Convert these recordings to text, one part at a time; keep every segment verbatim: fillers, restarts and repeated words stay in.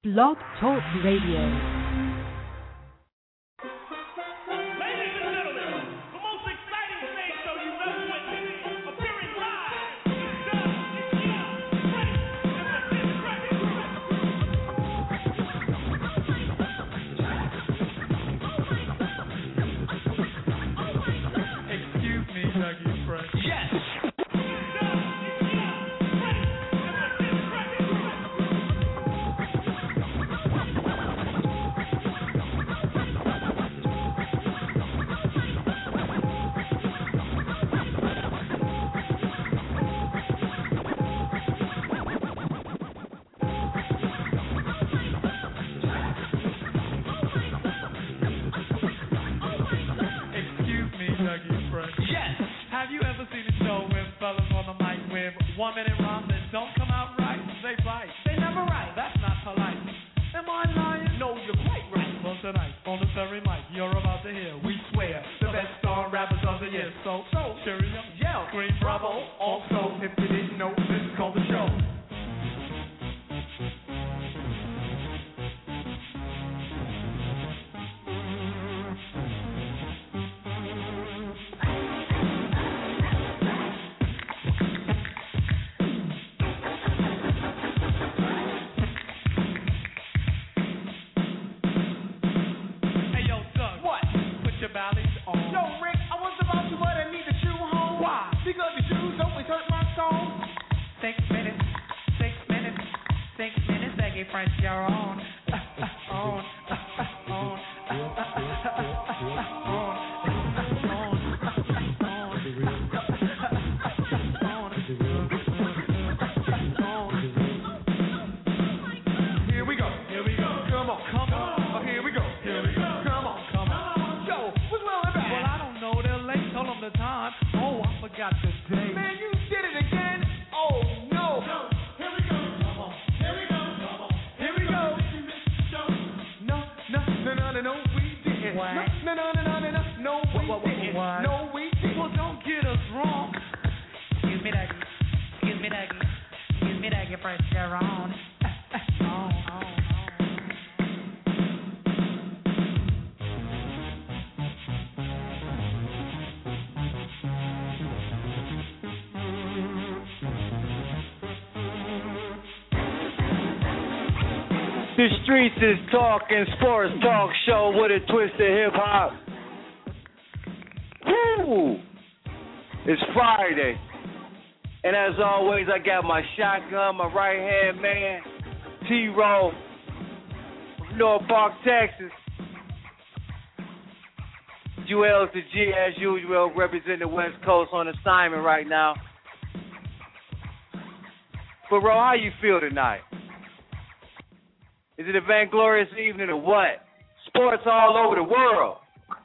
Blog Talk Radio. The Streets is Talking Sports Talk Show with a twist of hip hop. Woo! It's Friday. And as always, I got my shotgun, my right hand man, T-Roll, from North Park, Texas. Joel's the G, as usual, representing the West Coast on assignment right now. But, Ro, how you feel tonight? Is it a vainglorious evening or what? Sports all over the world.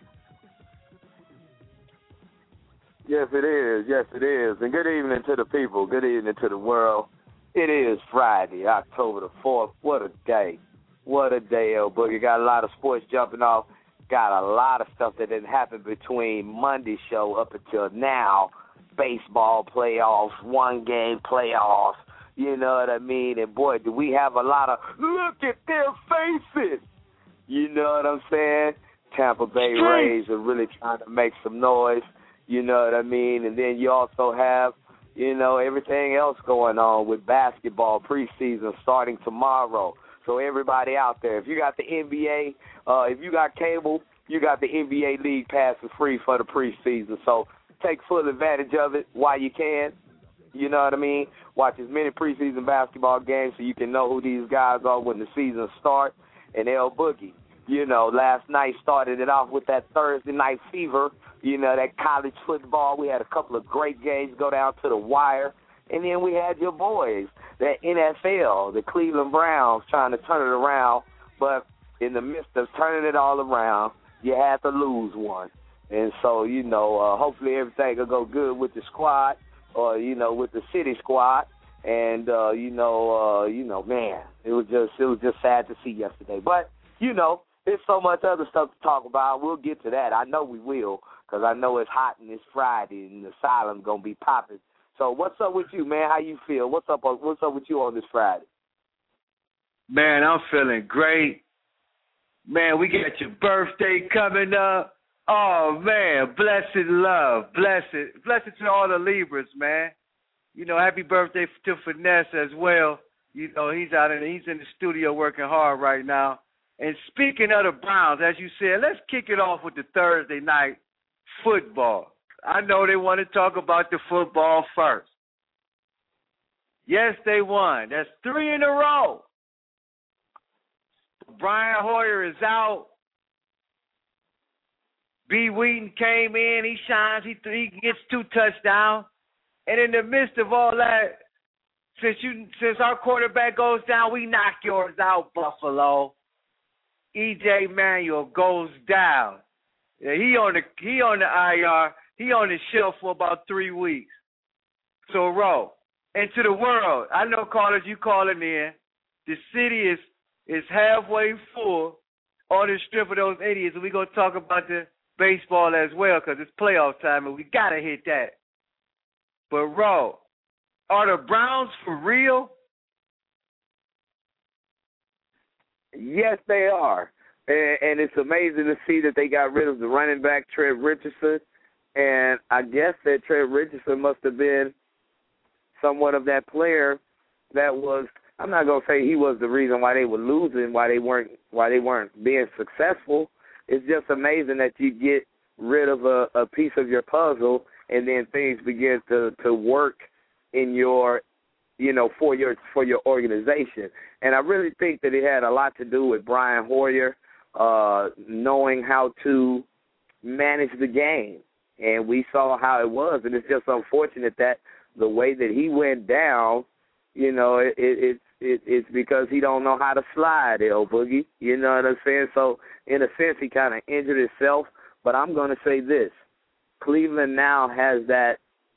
Yes, it is. Yes, it is. And good evening to the people. Good evening to the world. It is Friday, October the fourth. What a day. What a day, El Boogie. Got a lot of sports jumping off. Got a lot of stuff that didn't happen between Monday's show up until now. Baseball playoffs, one-game playoffs. You know what I mean? And, boy, do we have a lot of look at their faces. You know what I'm saying? Tampa Bay Rays are really trying to make some noise. You know what I mean? And then you also have, you know, everything else going on with basketball preseason starting tomorrow. So everybody out there, if you got the N B A, uh, if you got cable, you got the N B A League Pass for free for the preseason. So take full advantage of it while you can. You know what I mean? Watch as many preseason basketball games so you can know who these guys are when the season starts. And El Boogie, you know, last night started it off with that Thursday night fever, you know, that college football. We had a couple of great games go down to the wire. And then we had your boys, that N F L, the Cleveland Browns, trying to turn it around. But in the midst of turning it all around, you had to lose one. And so, you know, uh, hopefully everything will go good with the squad. Or, you know, with the city squad. And, uh, you know, uh, you know, man, it was just it was just sad to see yesterday. But, you know, there's so much other stuff to talk about. We'll get to that. I know we will, because I know it's hot and it's Friday and the asylum's going to be popping. So what's up with you, man? How you feel? What's up What's up with you on this Friday? Man, I'm feeling great. Man, we got your birthday coming up. Oh, man, blessed love. Blessed. Blessed to all the Libras, man. You know, happy birthday to Finesse as well. You know, he's out in he's in the studio working hard right now. And speaking of the Browns, as you said, let's kick it off with the Thursday night football. I know they want to talk about the football first. Yes, they won. That's three in a row. Brian Hoyer is out. B. Wheaton came in. He shines. He, he gets two touchdowns. And in the midst of all that, since you since our quarterback goes down, we knock yours out, Buffalo. E J Manuel goes down. Yeah, he on the he on the I R. He on the shelf for about three weeks. So, Ro, and to the world, I know callers, you calling in. The city is is halfway full on the strip of those idiots. We're going to talk about the baseball as well because it's playoff time, and we got to hit that. But, Ro, are the Browns for real? Yes, they are. And, and it's amazing to see that they got rid of the running back, Trent Richardson. And I guess that Trent Richardson must have been somewhat of that player that was, I'm not going to say he was the reason why they were losing, why they weren't why they weren't being successful. It's just amazing that you get rid of a, a piece of your puzzle and then things begin to, to work in your, you know, for your for your organization. And I really think that it had a lot to do with Brian Hoyer uh, knowing how to manage the game. And we saw how it was, and it's just unfortunate that the way that he went down, you know, it, it, it, it's because he don't know how to slide, L Boogie. You know what I'm saying? So, in a sense, he kind of injured himself. But I'm going to say this. Cleveland now has that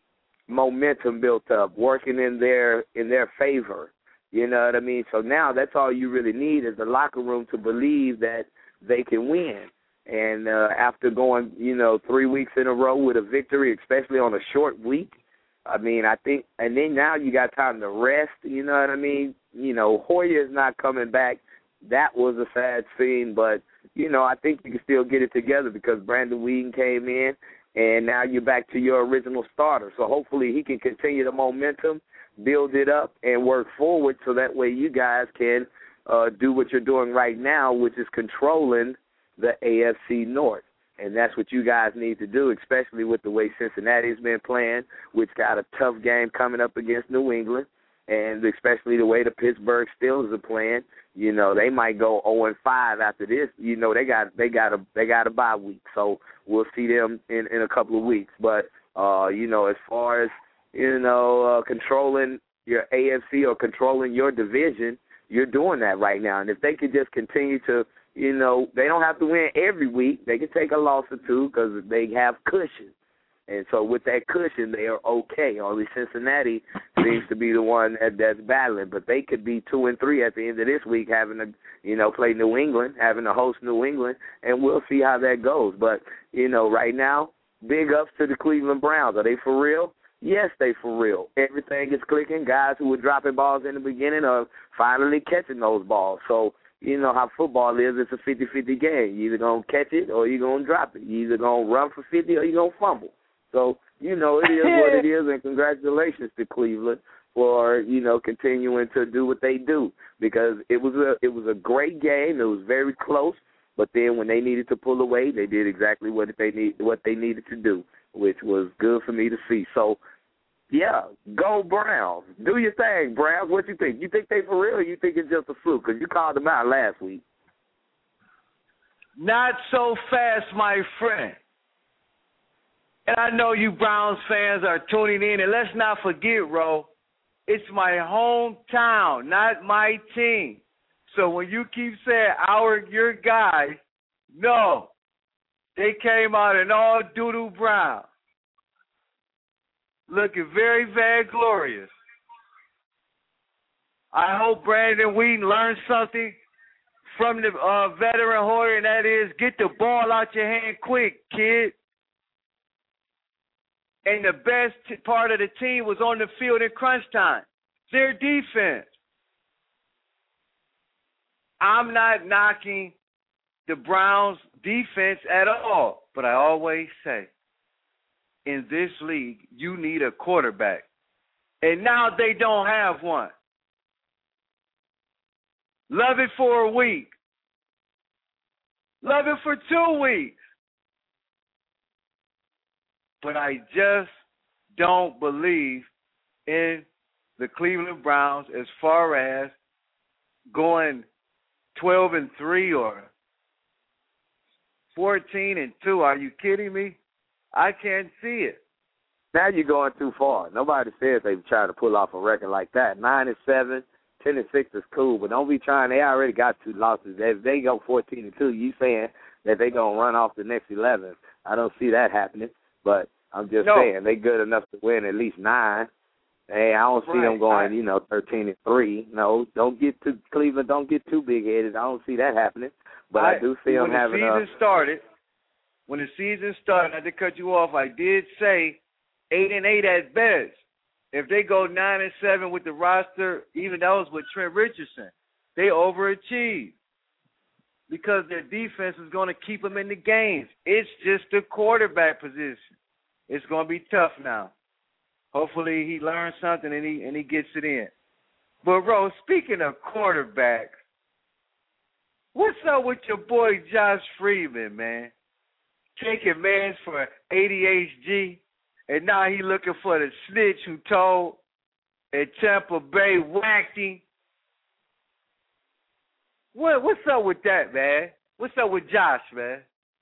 momentum built up, working in their in their favor. You know what I mean? So now that's all you really need is the locker room to believe that they can win. And uh, after going, you know, three weeks in a row with a victory, especially on a short week, I mean, I think, and then now you got time to rest, you know what I mean? You know, Hoyer is not coming back. That was a sad scene, but, you know, I think you can still get it together because Brandon Whedon came in, and now you're back to your original starter. So hopefully he can continue the momentum, build it up, and work forward so that way you guys can uh, do what you're doing right now, which is controlling the A F C North. And that's what you guys need to do, especially with the way Cincinnati's been playing, which got a tough game coming up against New England, and especially the way the Pittsburgh Steelers are playing. You know, they might go oh and five after this. You know, they got they got a they got a bye week, so we'll see them in, in a couple of weeks. But uh, you know, as far as you know, uh, controlling your A F C or controlling your division, you're doing that right now. And if they could just continue to, you know, they don't have to win every week. They can take a loss or two because they have cushion. And so with that cushion, they are okay. Only Cincinnati seems to be the one that, that's battling. But they could be two and three at the end of this week, having to, you know, play New England, having to host New England, and we'll see how that goes. But, you know, right now, big ups to the Cleveland Browns. Are they for real? Yes, they for real. Everything is clicking. Guys who were dropping balls in the beginning are finally catching those balls. So, you know how football is. It's a fifty-fifty game. You're either going to catch it or you're going to drop it. You're either going to run for fifty or you're going to fumble. So, you know, it is what it is, and congratulations to Cleveland for, you know, continuing to do what they do because it was a it was a great game. It was very close, but then when they needed to pull away, they did exactly what they need what they needed to do, which was good for me to see. So, yeah, go Browns. Do your thing, Browns. What you think? You think they for real or you think it's just a fluke? Because you called them out last week. Not so fast, my friend. And I know you Browns fans are tuning in. And let's not forget, Ro, it's my hometown, not my team. So when you keep saying our, your guys, no, they came out in all doo-doo brown. Looking very, very glorious. I hope Brandon Whedon learned something from the uh, veteran Hoyer, and that is get the ball out your hand quick, kid. And the best t- part of the team was on the field in crunch time. Their defense. I'm not knocking the Browns' defense at all, but I always say, in this league, you need a quarterback. And now they don't have one. Love it for a week. Love it for two weeks. But I just don't believe in the Cleveland Browns as far as going twelve and three or fourteen and two. Are you kidding me? I can't see it. Now you're going too far. Nobody says they trying to pull off a record like that. Nine and seven, ten and six is cool, but don't be trying. They already got two losses. If they go fourteen and two, you saying that they gonna run off the next eleven? I don't see that happening. But I'm just no. saying they good enough to win at least nine. Hey, I don't see right. them going, I, you know, thirteen and three. No, don't get too Cleveland. Don't get too big headed. I don't see that happening. But I, I do see them having. When the season a, started, when the season started, not to cut you off, I did say eight and eight at best. If they go nine and seven with the roster, even those with Trent Richardson, they overachieve because their defense is going to keep them in the games. It's just the quarterback position. It's going to be tough now. Hopefully he learns something and he and he gets it in. But, bro, speaking of quarterbacks, what's up with your boy Josh Freeman, man? Taking mans for A D H D, and now he looking for the snitch who told at Tampa Bay whacked him. What, what's up with that, man? What's up with Josh, man?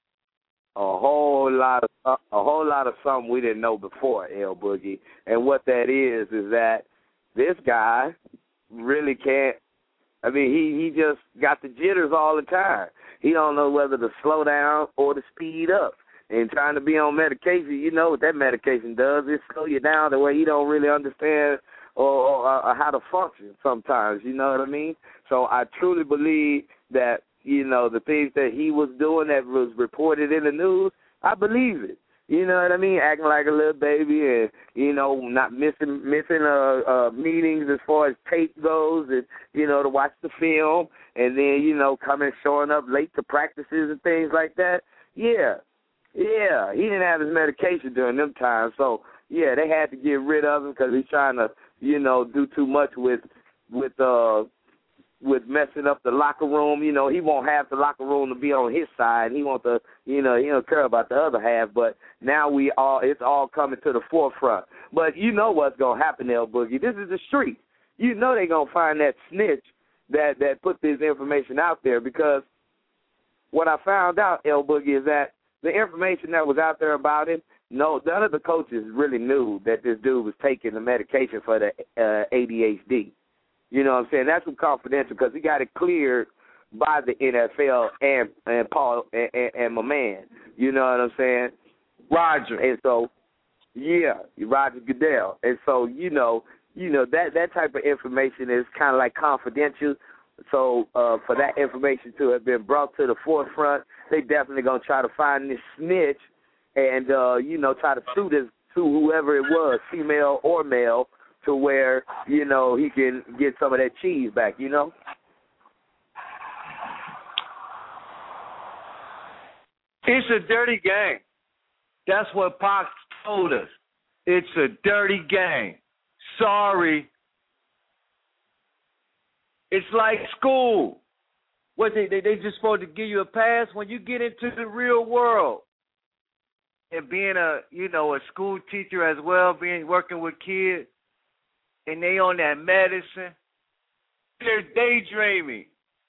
A whole lot of uh, a whole lot of something we didn't know before, L Boogie. And what that is is that this guy really can't. I mean, he, he just got the jitters all the time. He don't know whether to slow down or to speed up. And trying to be on medication, you know what that medication does. It slow you down the way you don't really understand or, or, or how to function sometimes. You know what I mean? So I truly believe that, you know, the things that he was doing that was reported in the news, I believe it. You know what I mean? Acting like a little baby and, you know, not missing missing uh, uh, meetings as far as tape goes and, you know, to watch the film and then, you know, coming showing up late to practices and things like that. Yeah, yeah, he didn't have his medication during them times. So, yeah, they had to get rid of him because he's trying to, you know, do too much with, with uh, with messing up the locker room. You know, he won't have the locker room to be on his side. He wants to, you know, he don't care about the other half. But now we all, it's all coming to the forefront. But you know what's going to happen, L Boogie. This is the street. You know they're going to find that snitch that, that put this information out there because what I found out, L Boogie, is that the information that was out there about him, no, none of the coaches really knew that this dude was taking the medication for the uh, A D H D. You know what I'm saying? That's confidential because he got it cleared by the N F L and and Paul and, and, and my man. You know what I'm saying? Roger. And so, yeah, Roger Goodell. And so, you know, you know that that type of information is kind of like confidential. So uh, for that information to have been brought to the forefront, they definitely gonna try to find this snitch and uh, you know try to sue this to whoever it was, female or male, to where, you know, he can get some of that cheese back, you know? It's a dirty game. That's what Pac told us. It's a dirty game. Sorry. It's like school. What they, they they just supposed to give you a pass when you get into the real world. And being a, you know, a school teacher as well, being working with kids, and they on that medicine, they're daydreaming.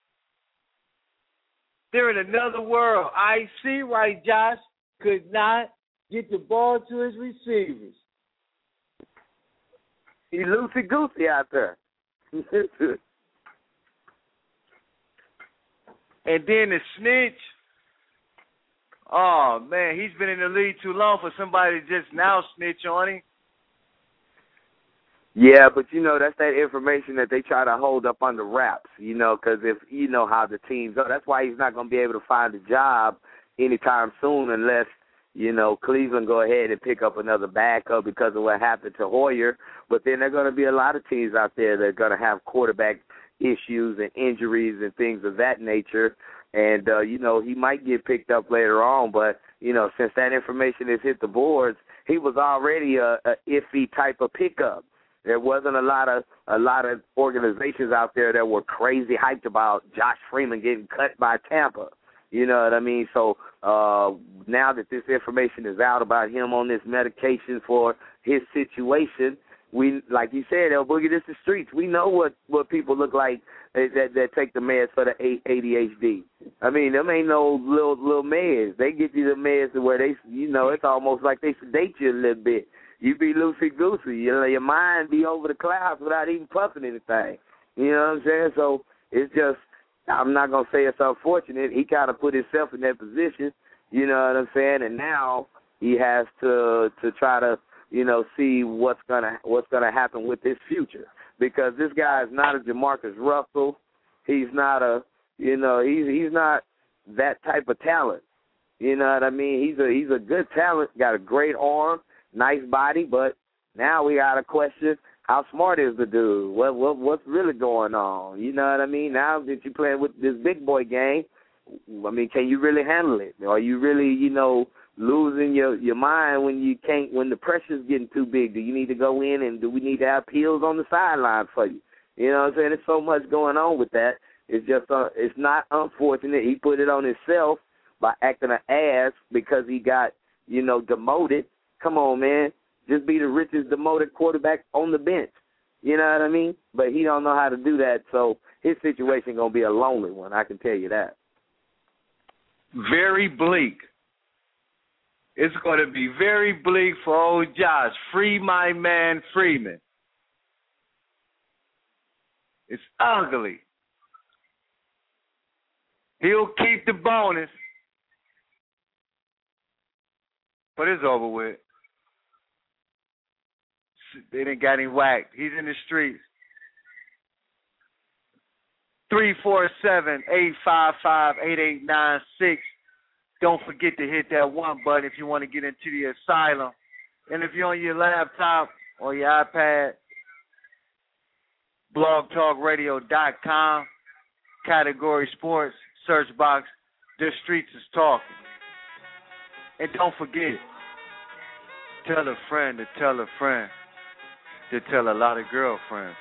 They're in another world. I see why Josh could not get the ball to his receivers. He's loosey-goosey out there. And then the snitch, oh, man, he's been in the league too long for somebody to just now snitch on him. Yeah, but, you know, that's that information that they try to hold up under wraps, you know, because if you know how the teams go, that's why he's not going to be able to find a job anytime soon unless, you know, Cleveland go ahead and pick up another backup because of what happened to Hoyer. But then there are going to be a lot of teams out there that are going to have quarterback issues and injuries and things of that nature. And, uh, you know, he might get picked up later on. But, you know, since that information has hit the boards, he was already a, a iffy type of pickup. There wasn't a lot of a lot of organizations out there that were crazy hyped about Josh Freeman getting cut by Tampa. You know what I mean? So uh, now that this information is out about him on this medication for his situation, we, like you said, El Boogie, this is the streets. We know what, what people look like that, that, that take the meds for the A D H D. I mean, them ain't no little little meds. They get you the meds to where they, you know, it's almost like they sedate you a little bit. You be loosey-goosey. You know, your mind be over the clouds without even puffing anything. You know what I'm saying? So it's just, I'm not going to say it's unfortunate. He kind of put himself in that position, you know what I'm saying? And now he has to to try to, you know, see what's going to what's gonna happen with his future. Because this guy is not a Jamarcus Russell. He's not a, you know, he's he's not that type of talent. You know what I mean? He's a he's a good talent, got a great arm, nice body, but now we got to question how smart is the dude? What what what's really going on? You know what I mean? Now that you're playing with this big boy game, I mean, can you really handle it? Are you really, you know, losing your, your mind when you can't, when the pressure's getting too big? Do you need to go in, and do we need to have pills on the sideline for you? You know what I'm saying? There's so much going on with that. It's just uh, it's not unfortunate. He put it on himself by acting an ass because he got, you know, demoted. Come on, man. Just be the richest demoted quarterback on the bench. You know what I mean? But he don't know how to do that, so his situation going to be a lonely one, I can tell you that. Very bleak. It's going to be very bleak for old Josh. Free my man Freeman. It's ugly. He'll keep the bonus, but it's over with. They didn't got him whacked. He's in the streets. three four seven, eight five five, eight eight nine six. Don't forget to hit that one button if you want to get into the asylum. And if you're on your laptop or your iPad, blog talk radio dot com, category sports, search box, the streets is talking. And don't forget, tell a friend to tell a friend to tell a lot of girlfriends.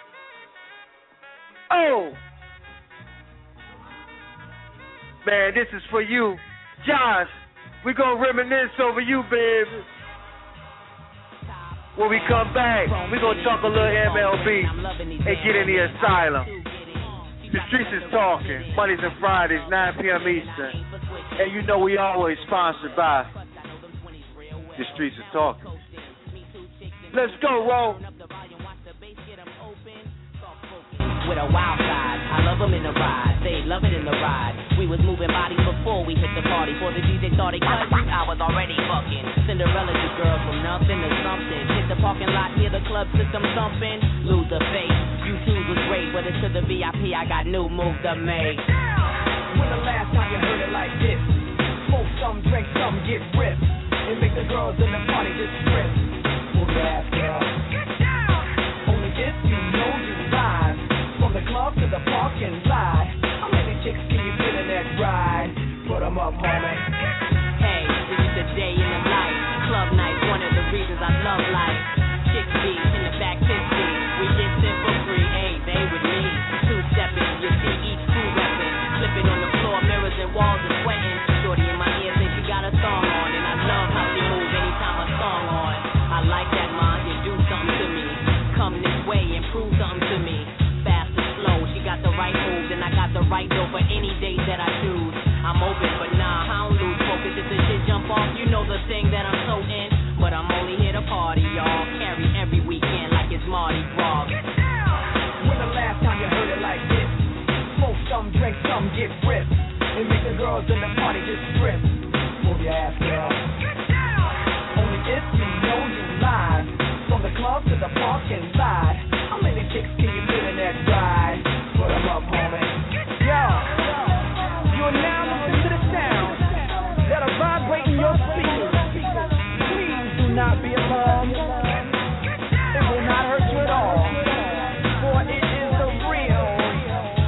Oh! Man, this is for you. Josh, we're going to reminisce over you, baby. When we come back, we're going to talk a little M L B and get in the asylum. The streets is talking. Mondays and Fridays, nine p.m. Eastern. And you know we always sponsored by The Streets is Talking. Let's go, Ro. With a wild side, I love them in the ride. They love it in the ride. We was moving bodies before we hit the party. Before the D J started cutting, I was already fucking. Cinderella, the girl from nothing to something. Hit the parking lot, hear the club system thumping. Lose the face. YouTube was great, but it's to the V I P. I got new moves to make. When the last time you heard it like this? Smoke some, drink some, get ripped, and make the girls in the party just strip. Move your ass, girl. Only if you know you ride. From the club to the parking lot. How many chicks can you fit in that ride? Put them up, homie. Hey, this is the day in the life. Club night, one of the reasons I love life. Chicks be in the back fifty. We get in for free, hey, they with me. Two-stepping, you see each crew repping. Flipping on the floor, mirrors and walls are sweating. Shorty in my ear think she got a song on. And I love how she move anytime a song on. I like that, mom, you do something to me. Come this way and prove something to me. Fast and slow, she got the right moves, and I got the right dough for any days that I choose. I'm open, but nah, I don't lose focus. If the shit jump off, you know the thing that I'm so in. But I'm only here to party, y'all. Carry every weekend like it's Mardi Gras. When the last time you heard it like this? Smoke some, drink some, get ripped, and make the girls in the party just strip. Move your ass, girl. Only if you know you live. From the club to the parking lot. How many chicks can you fit in that ride? Put them up, homie. Yo, you are now listening to the sound that are vibrating your speakers. Please do not be alarmed. It will not hurt you at all. For it is the real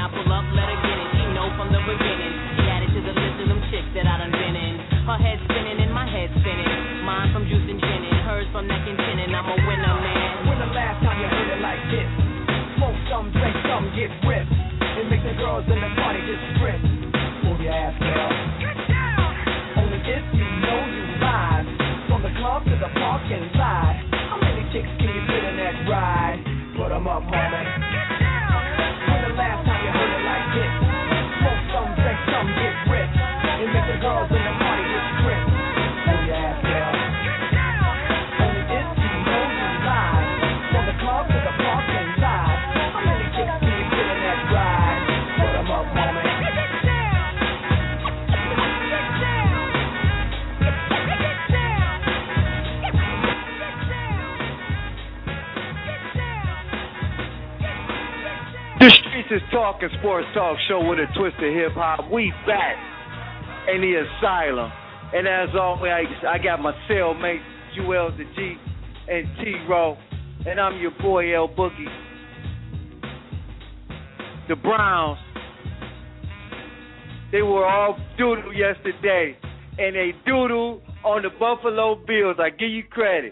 I pull up, let her get it. She know from the beginning. She added to the list of them chicks that I done been in. Her head spinning and my head spinning. Mine from juice and gin and hers from neck and chin. And I'm a winner, man. When the last time you heard it like this? Smoke some, drink some, get ripped. And make the girls in the party just strip. Move your ass, girl. Get down! Only if you know you ride. From the club to the park and ride. How many chicks can you fit in that ride? Put 'em up, homie. Get down! When the last time you heard it like this? Smoke some, drink some, get ripped. And make the girls in the party just strip. Move your ass, girl. Get down! Only if you know you ride. From the club to the park and ride. How many chicks can you fit in that ride? Put 'em up, homie. The Streets is Talking Sports Talk Show with a twist of hip hop. We back in the asylum. And as always, I, I got my cellmates, Joel the G and T-Row. And I'm your boy, L Boogie. The Browns, they were all doodle yesterday. And they doodle on the Buffalo Bills. I give you credit.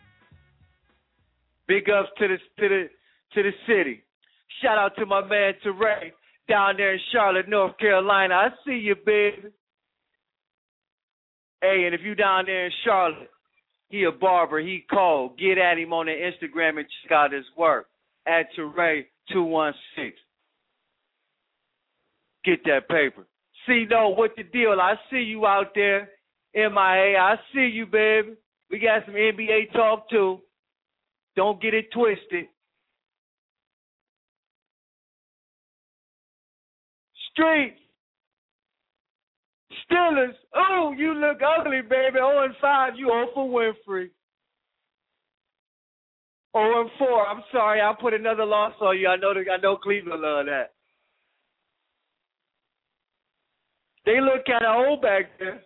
Big ups to the to the to the city. Shout out to my man Teray down there in Charlotte, North Carolina. I see you, baby. Hey, and if you down there in Charlotte, he a barber, he cold. Get at him on the Instagram and check out his work at Teray two one six. Get that paper. See, no, what the deal? I see you out there, M I A. I see you, baby. We got some N B A talk, too. Don't get it twisted. Street. Steelers. Oh, you look ugly, baby. oh and five. You oh for Winfrey. oh and four. I'm sorry. I'll put another loss on you. I know the, I know Cleveland love that. They look kind of old back there.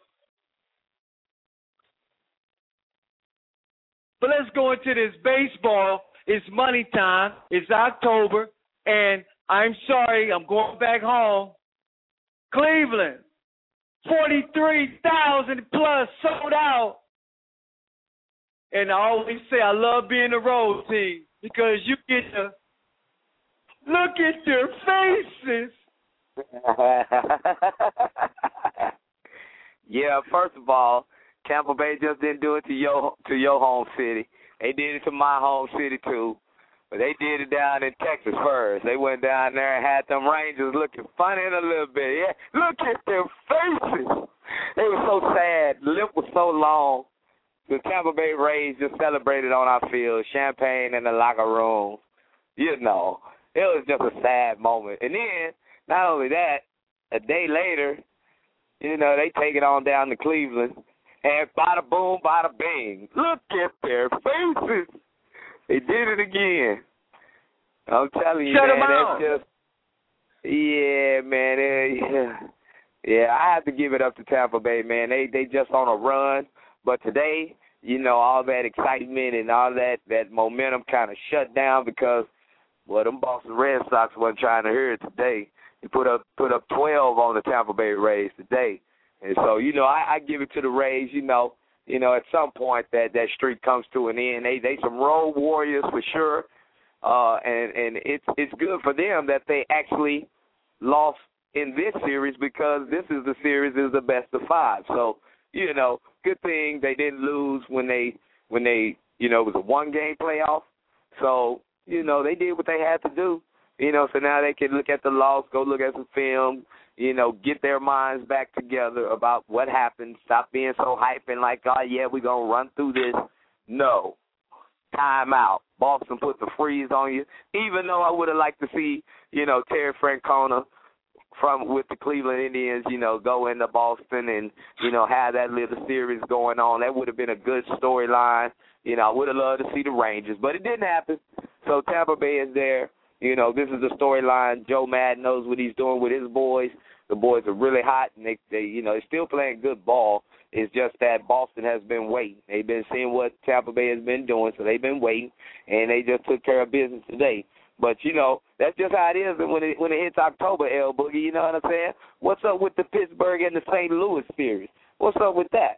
But let's go into this baseball. It's money time. It's October. And I'm sorry, I'm going back home. Cleveland, forty-three thousand plus sold out. And I always say I love being a road team because you get to look at their faces. Yeah, first of all, Tampa Bay just didn't do it to your to your home city. They did it to my home city too. But they did it down in Texas first. They went down there and had them Rangers looking funny in a little bit. Yeah, look at their faces. They were so sad. The lip was so long. The Tampa Bay Rays just celebrated on our field, champagne in the locker room. You know, it was just a sad moment. And then, not only that, a day later, you know, they take it on down to Cleveland. And bada boom, bada bing. Look at their faces. They did it again. I'm telling you, Shut man, them out. that's just, yeah, man, yeah. Yeah, I have to give it up to Tampa Bay, man. They they just on a run. But today, you know, all that excitement and all that, that momentum kind of shut down because, well, them Boston Red Sox wasn't trying to hear it today. They put up put up twelve on the Tampa Bay Rays today. And so, you know, I, I give it to the Rays, you know. You know, at some point that, that streak comes to an end. They they some road warriors for sure, uh, and and it's it's good for them that they actually lost in this series because this is the series is the best of five. So you know, good thing they didn't lose when they when they you know it was a one game playoff. So you know they did what they had to do. You know, so now they can look at the loss, go look at some film. You know, get their minds back together about what happened. Stop being so hyping like, oh, yeah, we're going to run through this. No. Time out. Boston put the freeze on you. Even though I would have liked to see, you know, Terry Francona from with the Cleveland Indians, you know, go into Boston and, you know, have that little series going on. That would have been a good storyline. You know, I would have loved to see the Rangers, but it didn't happen. So Tampa Bay is there. You know, this is the storyline. Joe Madden knows what he's doing with his boys. The boys are really hot, and they, they, you know, they're still playing good ball. It's just that Boston has been waiting. They've been seeing what Tampa Bay has been doing, so they've been waiting, and they just took care of business today. But, you know, that's just how it is when it, when it hits October, L Boogie, you know what I'm saying? What's up with the Pittsburgh and the Saint Louis series? What's up with that?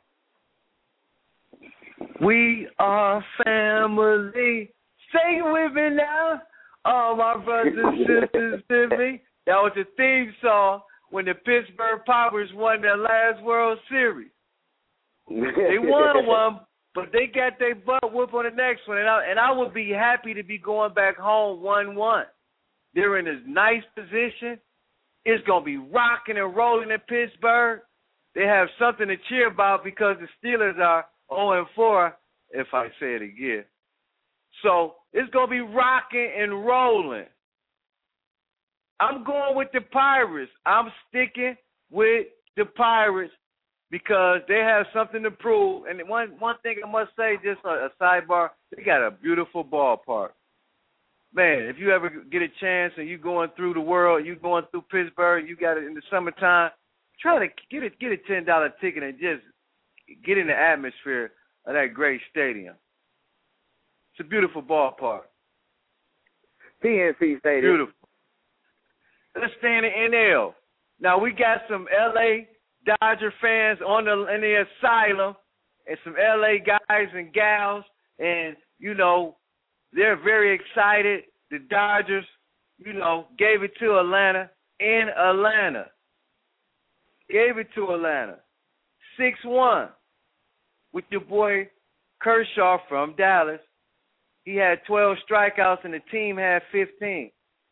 We are family. Sing with me now. All my brothers and sisters with me. That was the theme song when the Pittsburgh Pirates won their last World Series. They won one, but they got their butt whooped on the next one. And I, and I would be happy to be going back home one one. They're in this nice position. It's going to be rocking and rolling in Pittsburgh. They have something to cheer about because the Steelers are oh and four, if I say it again. So it's going to be rocking and rolling. I'm going with the Pirates. I'm sticking with the Pirates because they have something to prove. And one one thing I must say, just a, a sidebar, they got a beautiful ballpark. Man, if you ever get a chance and you going through the world, you going through Pittsburgh, you got it in the summertime, try to get a, get a ten dollar ticket and just get in the atmosphere of that great stadium. It's a beautiful ballpark. P N C Stadium. Beautiful. Let's stay in the N L. Now, we got some L A Dodger fans on the in the asylum and some L A guys and gals, and, you know, they're very excited. The Dodgers, you know, gave it to Atlanta in Atlanta. Gave it to Atlanta. six one with your boy Kershaw from Dallas. He had twelve strikeouts and the team had fifteen.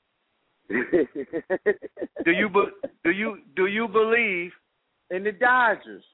do you do you do you believe in the Dodgers?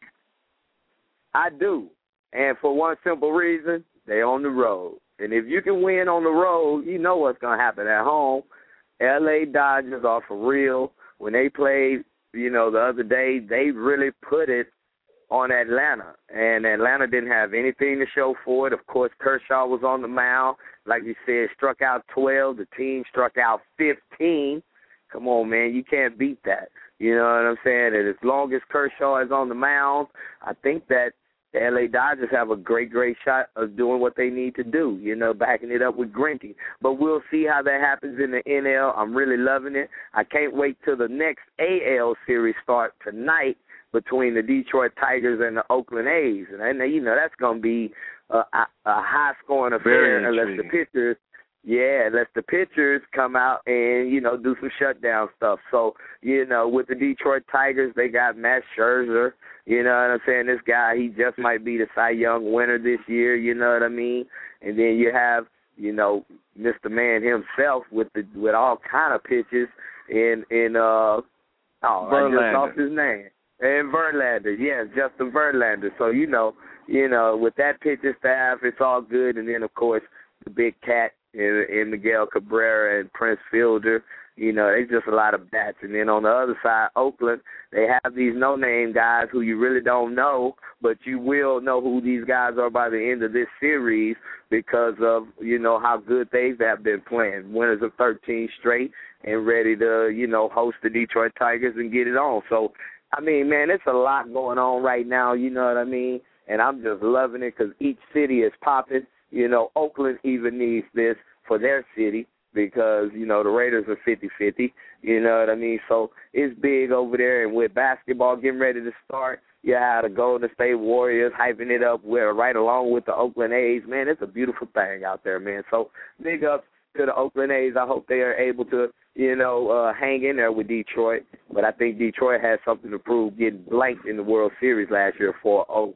I do, and for one simple reason, they're on the road. And if you can win on the road, you know what's gonna happen at home. L A Dodgers are for real. When they played, you know, the other day, they really put it on Atlanta, and Atlanta didn't have anything to show for it. Of course, Kershaw was on the mound. Like you said, struck out twelve. The team struck out fifteen. Come on, man, you can't beat that. You know what I'm saying? And as long as Kershaw is on the mound, I think that the L A Dodgers have a great, great shot of doing what they need to do, you know, backing it up with Greinke. But we'll see how that happens in the N L. I'm really loving it. I can't wait till the next A L series start tonight between the Detroit Tigers and the Oakland A's. And, and you know, that's going to be a, a, a high-scoring affair unless the pitchers, yeah, unless the pitchers come out and, you know, do some shutdown stuff. So, you know, with the Detroit Tigers, they got Matt Scherzer. You know what I'm saying? This guy, he just might be the Cy Young winner this year, you know what I mean? And then you have, you know, Mister Man himself with the with all kind of pitches in, in uh, oh, Verlander. I just lost his name. And Verlander, yes, Justin Verlander. So, you know, you know, with that pitching staff, it's all good. And then, of course, the big cat in, in Miguel Cabrera and Prince Fielder, you know, they just a lot of bats. And then on the other side, Oakland, they have these no-name guys who you really don't know, but you will know who these guys are by the end of this series because of, you know, how good they have been playing. Winners of thirteen straight and ready to, you know, host the Detroit Tigers and get it on. So, I mean, man, it's a lot going on right now, you know what I mean? And I'm just loving it because each city is popping. You know, Oakland even needs this for their city because, you know, the Raiders are fifty-fifty, you know what I mean? So it's big over there. And with basketball getting ready to start, you have the Golden State Warriors hyping it up with, right along with the Oakland A's. Man, it's a beautiful thing out there, man. So big ups to the Oakland A's. I hope they are able to, you know, uh, hang in there with Detroit. But I think Detroit has something to prove getting blanked in the World Series last year four oh.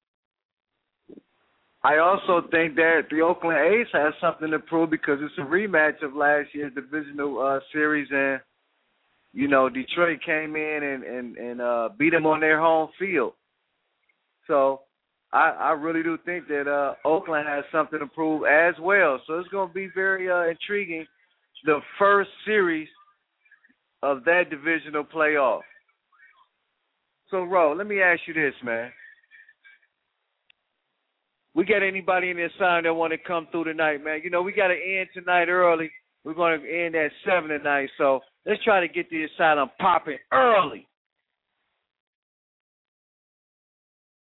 I also think that the Oakland A's has something to prove because it's a rematch of last year's divisional uh, series, and, you know, Detroit came in and, and, and uh, beat them on their home field. So I, I really do think that uh, Oakland has something to prove as well. So it's going to be very uh, intriguing, the first series of that divisional playoff. So, Ro, let me ask you this, man. We got anybody in the asylum that want to come through tonight, man? You know, we got to end tonight early. We're going to end at seven tonight, so let's try to get the asylum popping early.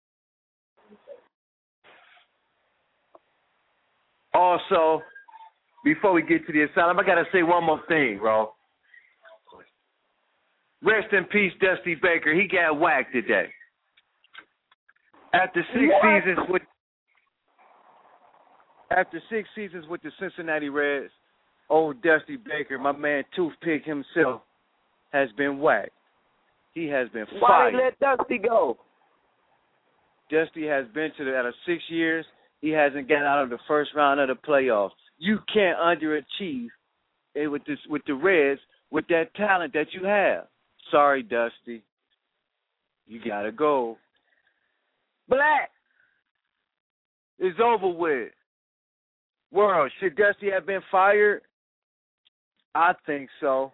Also, before we get to the asylum, I got to say one more thing, bro. Rest in peace, Dusty Baker. He got whacked today. After six what? seasons with after six seasons with the Cincinnati Reds, old Dusty Baker, my man Toothpick himself, has been whacked. He has been fired. Why let Dusty go? Dusty has been to the out of six years, he hasn't gotten out of the first round of the playoffs. You can't underachieve with this with the Reds with that talent that you have. Sorry, Dusty. You gotta go. Black. It's over with. World, should Dusty have been fired? I think so.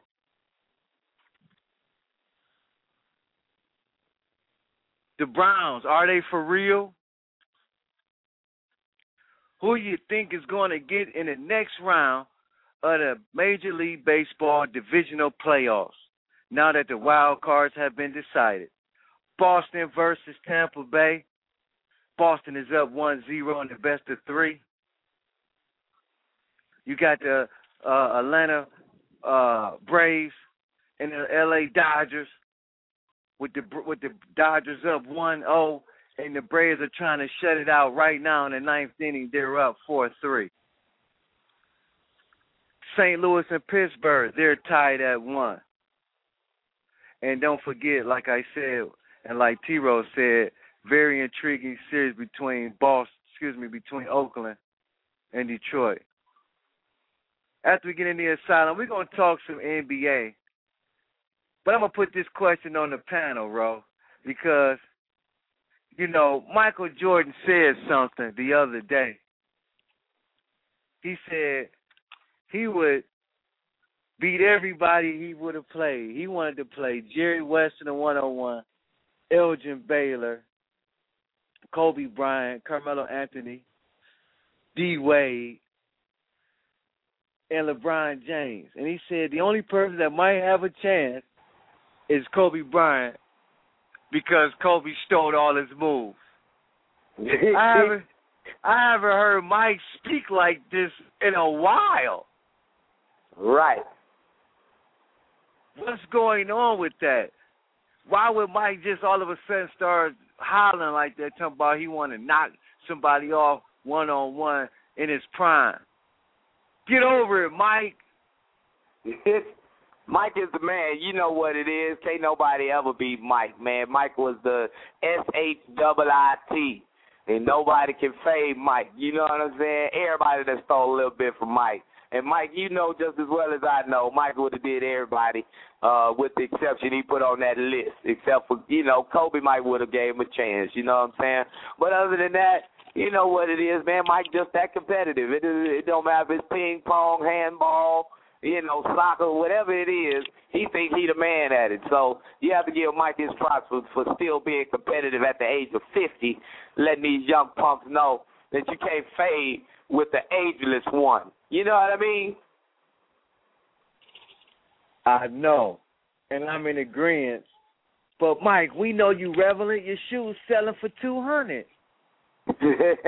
The Browns, are they for real? Who you think is going to get in the next round of the Major League Baseball divisional playoffs now that the wild cards have been decided? Boston versus Tampa Bay. Boston is up one zero in the best of three. You got the uh, Atlanta uh, Braves and the L A Dodgers with the with the Dodgers up one oh, and the Braves are trying to shut it out right now in the ninth inning. They're up four three. Saint Louis and Pittsburgh, they're tied at one. And don't forget, like I said, and like T-Rose said, very intriguing series between Boston, excuse me, between Oakland and Detroit. After we get in the asylum, we're going to talk some N B A. But I'm going to put this question on the panel, Ro, because, you know, Michael Jordan said something the other day. He said he would beat everybody he would have played. He wanted to play Jerry West in the one oh one, Elgin Baylor, Kobe Bryant, Carmelo Anthony, D. Wade, and LeBron James. And he said the only person that might have a chance is Kobe Bryant because Kobe stole all his moves. I haven't, I haven't heard Mike speak like this in a while. Right. What's going on with that? Why would Mike just all of a sudden start hollering like that, talking about he want to knock somebody off one-on-one in his prime? Get over it, Mike. Mike is the man. You know what it is. Can't nobody ever beat Mike, man. Mike was the S H I I T, and nobody can fade Mike. You know what I'm saying? Everybody that stole a little bit from Mike. And, Mike, you know just as well as I know, Mike would have did everybody uh, with the exception he put on that list, except for, you know, Kobe Mike would have gave him a chance. You know what I'm saying? But other than that, you know what it is, man. Mike just that competitive. It, it don't matter if it's ping pong, handball, you know, soccer, whatever it is, he thinks he the man at it. So you have to give Mike his props for, for still being competitive at the age of fifty, letting these young punks know that you can't fade with the ageless one. You know what I mean? I know, and I'm in agreement. But, Mike, we know you relevant. Your shoes selling for two hundred dollars.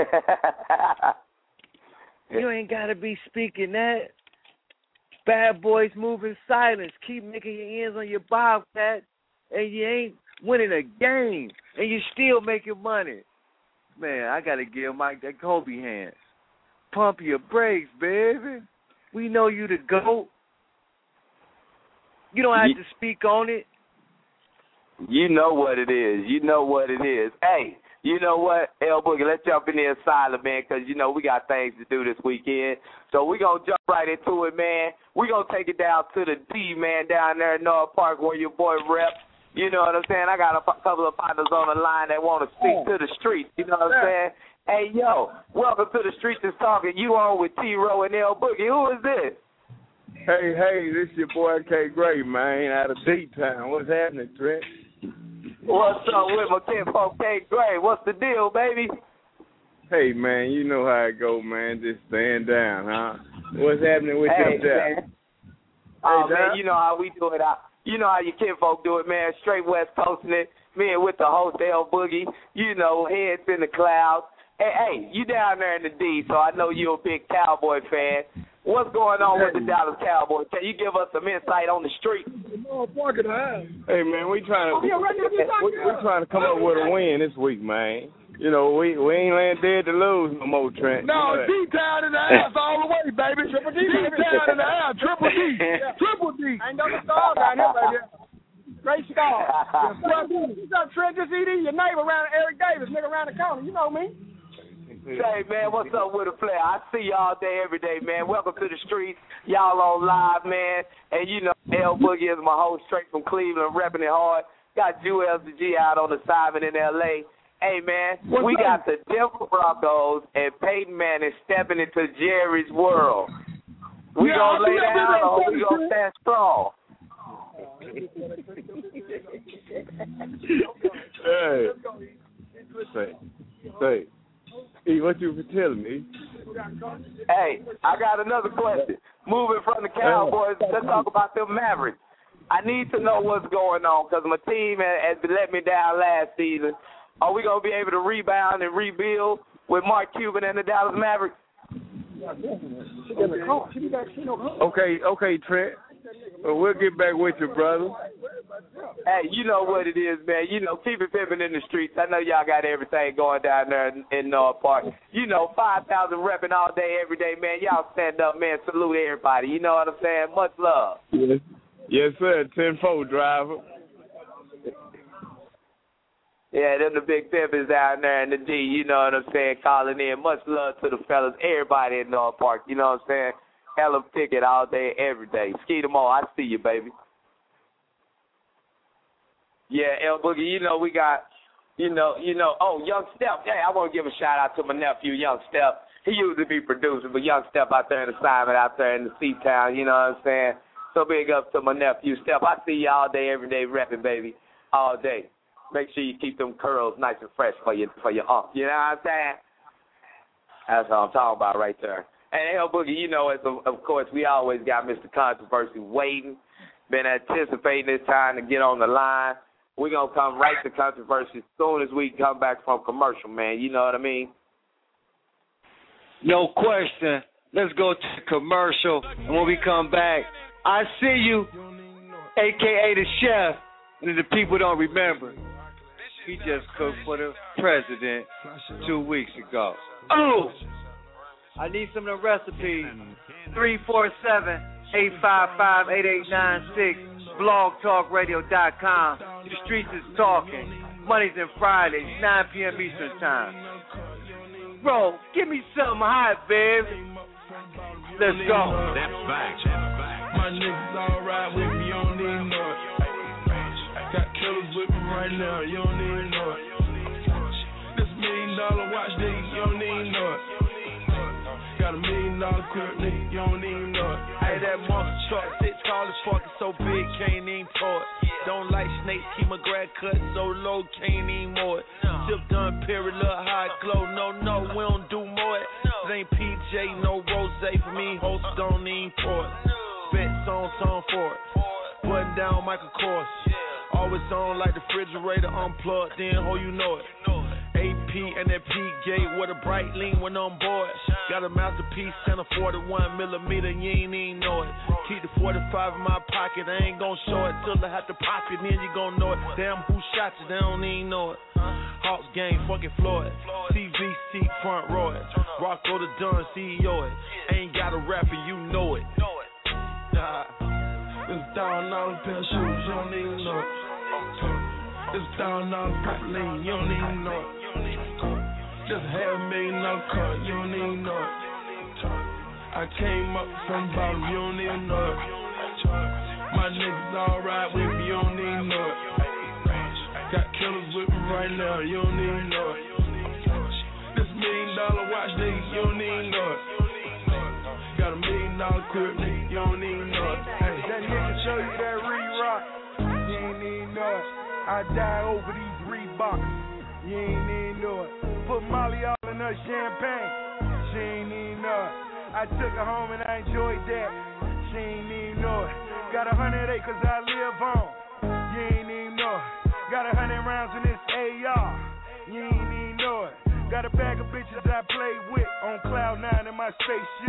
You ain't got to be speaking that. Bad boys move in silence. Keep making your ends on your Bobcat, and you ain't winning a game, and you still making money. Man, I got to give Mike that Kobe hands. Pump your brakes, baby. We know you the GOAT. You don't have to speak on it. You know what it is. You know what it is. Hey, you know what, L Boogie, let's jump in the asylum, man, because, you know, we got things to do this weekend. So we're going to jump right into it, man. We're going to take it down to the D, man, down there in North Park where your boy rep. You know what I'm saying? I got a f- couple of partners on the line that want to speak to the streets. You know what I'm saying? Hey, yo, welcome to the Streets is Talking. You on with T-Row and L Boogie. Who is this? Hey, hey, this your boy K. Gray, man, out of D-Town. What's happening, Trent? What's up with my kinfolk K. Gray? What's the deal, baby? Hey, man, you know how it go, man. Just stand down, huh? What's happening with hey, your job? Oh, hey, man, you know how we do it. Out. You know how your kinfolk do it, man. Straight West Coasting it. Me and with the host L Boogie. You know, heads in the clouds. Hey, hey, you down there in the D, so I know you're a big Cowboy fan. What's going on with the Dallas Cowboys? Can you give us some insight on the street? Hey man, we trying to we, we trying to come up with a win this week, man. You know, we we ain't laying dead to lose no more, Trent. No, D-Town in the house all the way, baby. Triple D, D-Town in the house. Triple D. Triple D. Ain't no star down here, baby. Great star. What's up, Trent? Just E D, your neighbor around Eric Davis, nigga around the corner. You know me. Hey, man, what's up with a flair? I see y'all day every day, man. Welcome to the streets. Y'all on live, man. And, you know, L Boogie is my host straight from Cleveland, repping it hard. Got Jewel the G out on assignment in L A. Hey, man, what's we up? Got the Denver Broncos and Peyton Manning stepping into Jerry's world. We yeah, going to lay down or we going to stand strong? Hey. Say. Say. Hey, what you telling me? Hey, I got another question. Moving from the Cowboys, let's talk about them Mavericks. I need to know what's going on because my team has let me down last season. Are we going to be able to rebound and rebuild with Mark Cuban and the Dallas Mavericks? Okay, okay, Trent. Well, we'll get back with you, brother. Hey, you know what it is, man. You know, keep it pimping in the streets. I know y'all got everything going down there in, in North Park. You know, five thousand repping all day, every day, man. Y'all stand up, man. Salute everybody. You know what I'm saying? Much love. Yes, yes sir. ten four driver. Yeah, them the big pimpers down there in the D. You know what I'm saying? Calling in. Much love to the fellas, everybody in North Park. You know what I'm saying? Hell of a ticket all day, every day. Ski them all. I see you, baby. Yeah, L Boogie, you know we got, you know, you know, oh, Young Steph. Hey, I want to give a shout out to my nephew, Young Steph. He used to be producer, but Young Steph out there in assignment out there in the C-Town, you know what I'm saying? So big up to my nephew, Steph. I see you all day, every day, repping, baby, all day. Make sure you keep them curls nice and fresh for your for your ump. You know what I'm saying? That's what I'm talking about right there. And L Boogie, you know, as of, of course, we always got Mister Controversy waiting, been anticipating this time to get on the line. We're going to come right to Controversy as soon as we come back from commercial, man. You know what I mean? No question. Let's go to commercial. And when we come back, I see you, a k a the chef. And the people don't remember, he just cooked for the president two weeks ago. Oh! I need some of the recipes. three four seven, eight five five, eight eight nine six. blog talk radio dot com. The streets is talking. Mondays and Fridays, nine p.m. Eastern time. Bro, give me something hot, baby. Let's go. That's back. My niggas all right with me, you don't need no it. Got killers with me right now, you don't need no it. This million dollar watch, nigga, you don't need no it. Got a million dollar crib, nigga, you don't even know it. Hey, that monster truck, sit tall as fuck, it's so big, can't even tow it. Don't like snakes, keep my grad cut so low, can't even more it. Tip done, period, look high, glow, no, no, we don't do more it. It ain't P J, no rose for me, host don't even pour it. Bet song, song for it. Button down, Michael Kors. Always on like the refrigerator unplugged, then ho, you know it. A P and that P gate with a bright lean when on board. Got a masterpiece and a forty-one millimeter, you ain't even know it. Keep the forty-five in my pocket, I ain't gon' show it till I have to pop it, then you gon' know it. Damn, who shot you, they don't even know it. Hawks game, fucking Floyd. C V C front row it. Rocco the Dunn, C E O it. Ain't got a rapper, you know it. It's thousand dollar pair of shoes, you don't even know it. It's thousand dollar purple lean, you don't even know it. Just half a million dollar car, you don't even know it. I came up from the bottom, you don't even know it. My niggas all right with me, you don't even know it. Got killers with me right now, you don't even know it. This million dollar watch, nigga, you don't even know it. Got a million dollar crib, nigga, you don't even know it. Hey, that nigga show you that re-rock, you ain't even know it. I die over these Reeboks, you ain't even know it. Put Molly all in her champagne, she ain't even know it. I took her home and I enjoyed that, she ain't even know it. Got a hundred acres I live on, you ain't even know it. Got a hundred rounds in this A R, you ain't even know it. Got a bag of bitches I play with on cloud nine in my spaceship,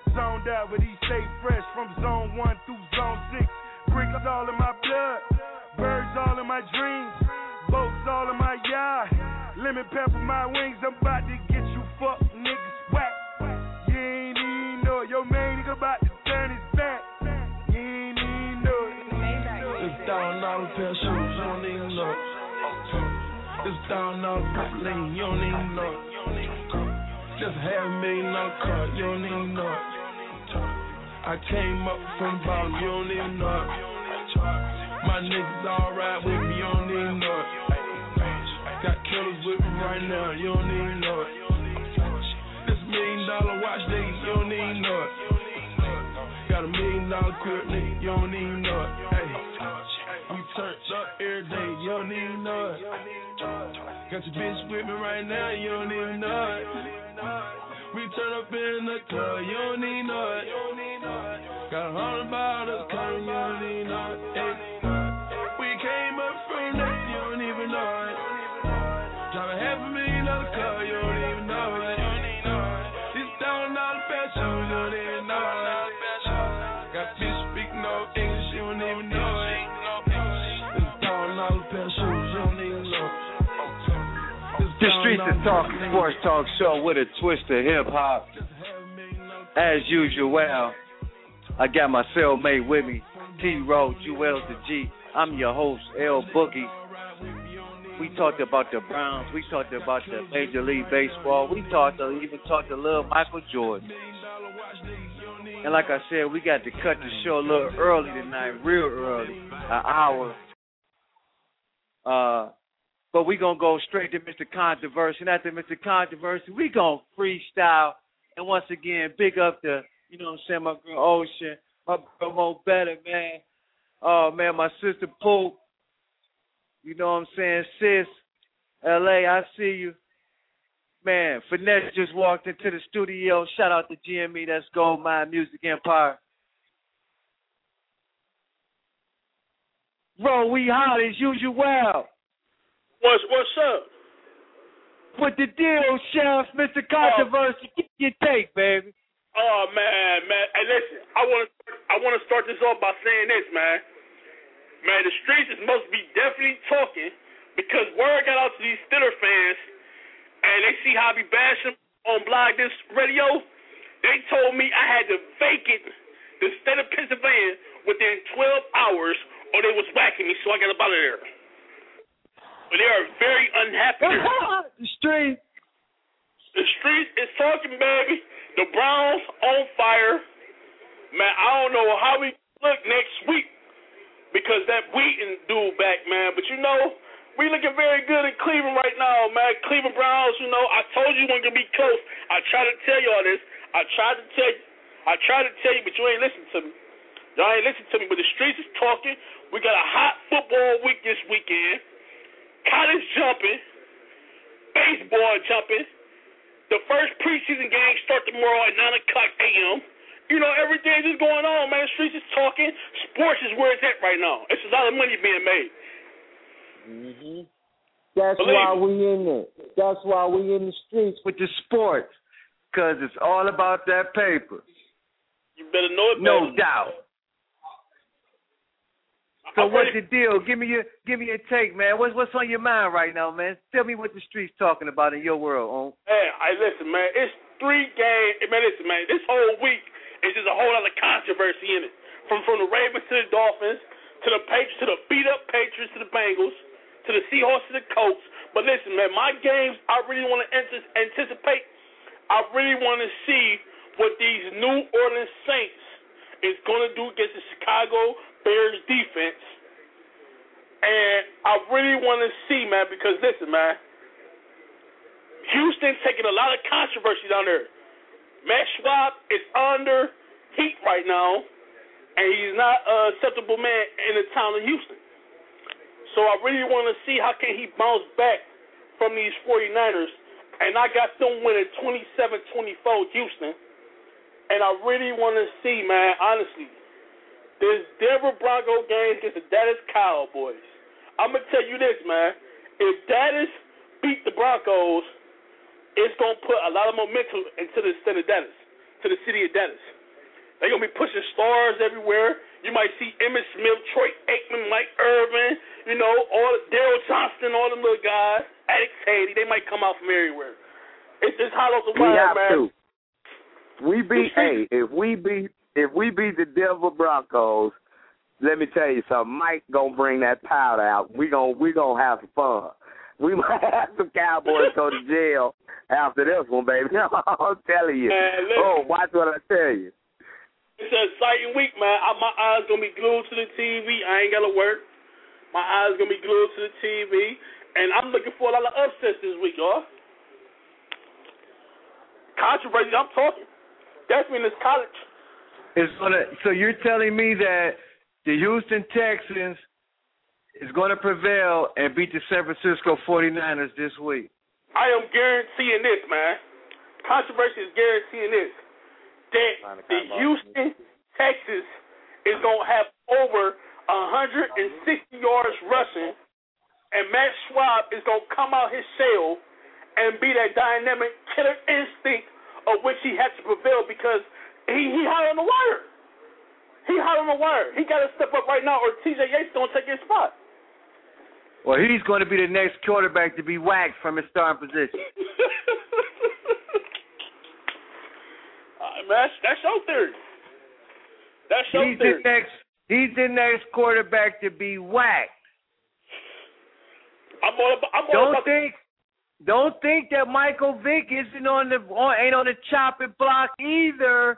Zoned out, but he stay fresh from zone one through zone six. Bricks all in my blood, birds all in my dreams, boats all in my yard. Lemon pepper my wings, I'm about to get you fuck niggas whack. You ain't even know it. Your main nigga about to turn his back. You ain't even know it. It's thousand dollar pair of shoes, you don't even know it. It's thousand dollar purple lane, you don't even know it. Just half a million dollar car, you don't even know it. I came up from the bottom, you don't even know it. My niggas all ride with me, you don't even know it. Got killers with me right now, you don't even know it. This million dollar watch, nigga, you don't even know it. Got a million dollar crib, nigga, you don't even know it. Hey, we turned up every day, you don't even know it. Got your bitch with me right now, you don't even know it. We turn up in the club, you don't even know it. Got a hundred bottles coming, you don't even know it. Hey, we came up from that, you don't even know it. Drive a half a million dollar car, you don't even know it. This thousand dollar fashion, you don't even know it. Got bitch speaking no English, you don't even know it. This thousand dollar fashion, you don't even know it. The Streets is Talking Sports Talk Show with a twist of hip hop. As usual, well, I got my cellmate with me, T-Row, Jewels the G. I'm your host, L Boogie. We talked about the Browns. We talked about the Major League Baseball. We talked, even talked a little Michael Jordan. And like I said, we got to cut the show a little early tonight, real early, an hour. Uh, but we going to go straight to Mister Controversy. And after Mister Controversy, we going to freestyle. And once again, big up to, you know what I'm saying, my girl Ocean, my girl Mo Better, man. Oh, man, my sister Pope. You know what I'm saying? Sis, L A, I see you. Man, Finesse just walked into the studio. Shout out to G M E, that's Goldmine Music Empire. Bro, we hot as usual. What's, what's up? What the deal, Chef? Mister Controversy, oh. Get your take, baby. Oh, man, man. Hey, listen, I want to I want to start this off by saying this, man. Man, the streets must be definitely talking because word got out to these Steelers fans, and they see how I be bashing on Blog This Radio. They told me I had to vacate the state of Pennsylvania within twelve hours, or they was whacking me, so I got up out of there. But they are very unhappy. The street. The street is talking, baby. The Browns on fire. Man, I don't know how we look next week. Because that Wheaton dude back, man. But, you know, we looking very good in Cleveland right now, man. Cleveland Browns, you know, I told you we're going to be close. I tried to tell you all this. I tried to tell you. I tried to tell you, but you ain't listening to me. Y'all ain't listening to me. But the streets is talking. We got a hot football week this weekend. College jumping. Baseball jumping. The first preseason games start tomorrow at nine o'clock a.m., You know, everything's just going on, man. The streets is talking. Sports is where it's at right now. It's a lot of money being made. Mm-hmm. That's Believe why me. we in it. That's why we in the streets. With the sports, because it's all about that paper. You better know it No better. doubt. So I'm what's ready. the deal? Give me your give me your take, man. What's what's on your mind right now, man? Tell me what the streets talking about in your world, on. Hey, I listen, man. It's three games. Man, listen, man. This whole week is just a whole lot of controversy in it. From from the Ravens to the Dolphins, to the Patriots, to the beat up Patriots, to the Bengals, to the Seahawks, to the Colts. But listen, man, my games I really want to anticipate. I really want to see what these New Orleans Saints is going to do against the Chicago Bears defense. And I really want to see, man, because listen, man, Houston's taking a lot of controversy down there. Matt Schwab is under heat right now, and he's not an acceptable man in the town of Houston. So I really want to see how can he bounce back from these 49ers. And I got them winning twenty-seven twenty-four Houston. And I really want to see, man, honestly, this Denver Bronco game against the Dallas Cowboys. I'm going to tell you this, man. If Dallas beat the Broncos, it's going to put a lot of momentum into the city of Dallas, to the city of Dallas. They're going to be pushing stars everywhere. You might see Emmitt Smith, Troy Aikman, Mike Irvin, you know, all Daryl Johnston, all them little guys, Alex Haley. They might come out from everywhere. It's just hot off the wire, man. We have to. We beat, hey, if we beat, if we beat the Denver Broncos, let me tell you something. Mike gonna bring that powder out. We gonna we gonna have some fun. We might have some Cowboys go to jail after this one, baby. I'm telling you. Man, oh, watch what I tell you. It's an exciting week, man. I, my eyes gonna be glued to the T V. I ain't gotta work. My eyes gonna be glued to the T V, and I'm looking for a lot of upsets this week, y'all. Controversy. I'm talking. Definitely in this college. It's gonna. So you're telling me that the Houston Texans is going to prevail and beat the San Francisco forty-niners this week? I am guaranteeing this, man. Controversy is guaranteeing this. That the Houston Texans is going to have over one hundred sixty yards rushing, and Matt Schwab is going to come out his shell and be that dynamic killer instinct of which he had to prevail because he, he hot on the wire. He hot on the wire. He got to step up right now or T J Yates going to take his spot. Well, he's going to be the next quarterback to be whacked from his starting position. uh, man, that's, that's your theory. That's your he's theory. The next, he's the next quarterback to be whacked. I'm all about, I'm all don't about think, the... don't think that Michael Vick isn't on the on, ain't on the chopping block either.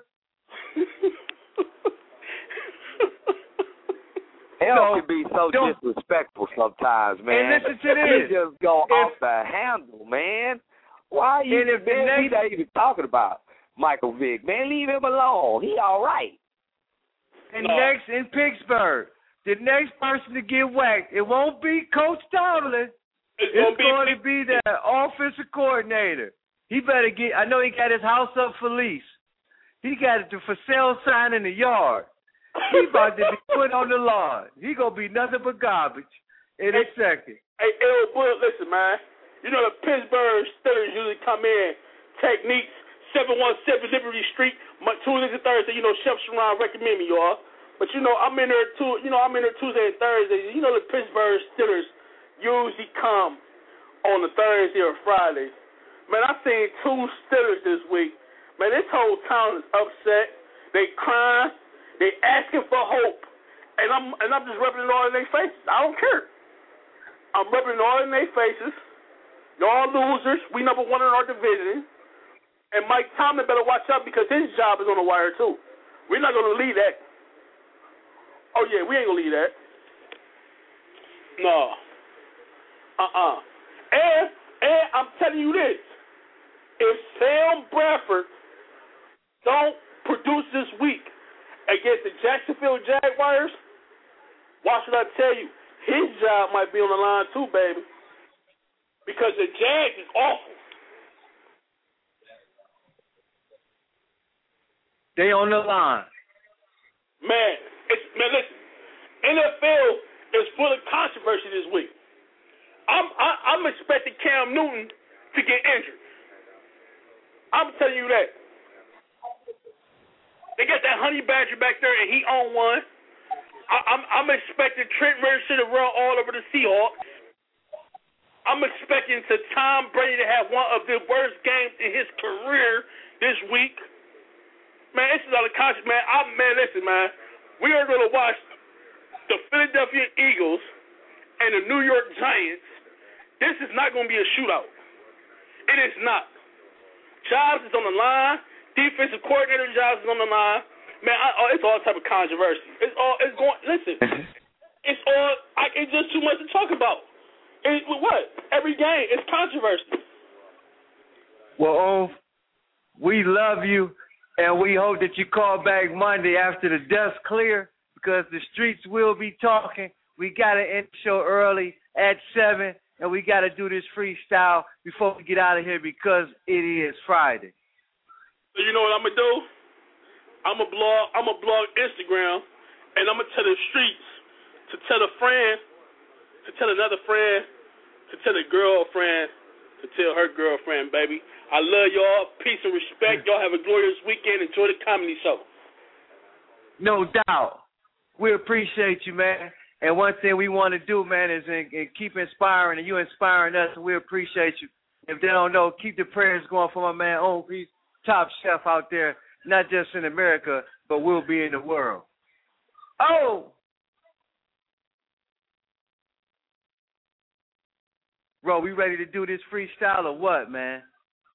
Hell no, can be so disrespectful sometimes, man. And listen to this. He just go if, off the handle, man. Why are you if man, next, we not even talking about Michael Vick? Man, leave him alone. He all right. And no. next in Pittsburgh, the next person to get whacked, it won't be Coach Tomlin. It's, it's gonna going be, to be the offensive coordinator. He better get, I know he got his house up for lease. He got the for sale sign in the yard. He about to be put on the lawn. He gonna be nothing but garbage in a second. Hey, L. Bull, listen, man. You know the Pittsburgh Steelers usually come in, techniques, seven one seven Liberty Street, Tuesdays and Thursdays. You know, Chef Sharon recommend me, y'all. But you know, I'm in there too. You know, I'm in there Tuesday and Thursdays. You know, the Pittsburgh Steelers usually come on the Thursday or Friday. Man, I seen two Steelers this week. Man, this whole town is upset. They crying. They asking for hope, and I'm and I'm just rubbing it all in their faces. I don't care. I'm rubbing it all in their faces. Y'all losers. We number one in our division, and Mike Tomlin better watch out because his job is on the wire too. We're not gonna leave that. Oh yeah, we ain't gonna leave that. No. Uh-uh. And and I'm telling you this: if Sam Bradford don't produce this week against the Jacksonville Jaguars, why should I tell you? His job might be on the line too, baby. Because the Jags is awful. They on the line. Man, it's, man, listen. N F L is full of controversy this week. I'm I, I'm expecting Cam Newton to get injured. I'm telling you that. They got that honey badger back there, and he on one. I, I'm, I'm expecting Trent Richardson to run all over the Seahawks. I'm expecting to Tom Brady to have one of the worst games in his career this week. Man, this is all the conscious, man. I, man, listen, man. We are going to watch the Philadelphia Eagles and the New York Giants. This is not going to be a shootout. It is not. Jobs is on the line. Defensive coordinator jobs is on the line. Man, I, oh, it's all type of controversy. It's all. It's going. Listen, it's all. I, it's just too much to talk about. It, what? Every game, it's controversy. Well, oh, we love you, and we hope that you call back Monday after the dust clear because the streets will be talking. We got to end the show early at seven, and we got to do this freestyle before we get out of here because it is Friday. So you know what I'm gonna do? I'm gonna blog. I'm gonna blog Instagram, and I'm gonna tell the streets to tell a friend, to tell another friend, to tell a girlfriend, to tell her girlfriend, baby. I love y'all. Peace and respect. Y'all have a glorious weekend. Enjoy the comedy show. No doubt. We appreciate you, man. And one thing we want to do, man, is in, in keep inspiring, and you inspiring us, and we appreciate you. If they don't know, keep the prayers going for my man, oh, he's top chef out there, not just in America, but will be in the world. Oh! Bro, we ready to do this freestyle or what, man?